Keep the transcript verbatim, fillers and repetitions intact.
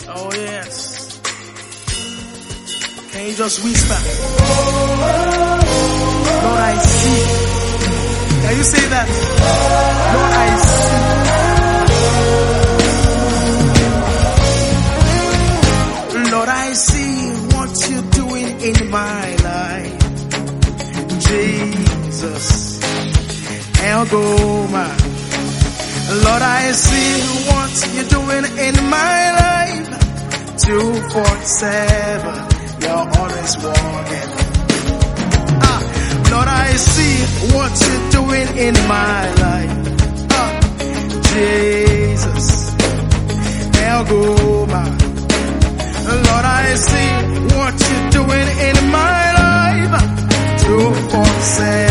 Oh yes. Can you just whisper? Lord, I see. Can you say that? Lord, I see. Lord, I see what you're doing in my life. Jesus, El Goma. Lord, I see what you're doing in my life. two forty-seven, you're always walking. Ah, Lord, I see what you're doing in my life. Ah, Jesus, El Goma. Lord, I see what you're doing in my life. two forty-seven.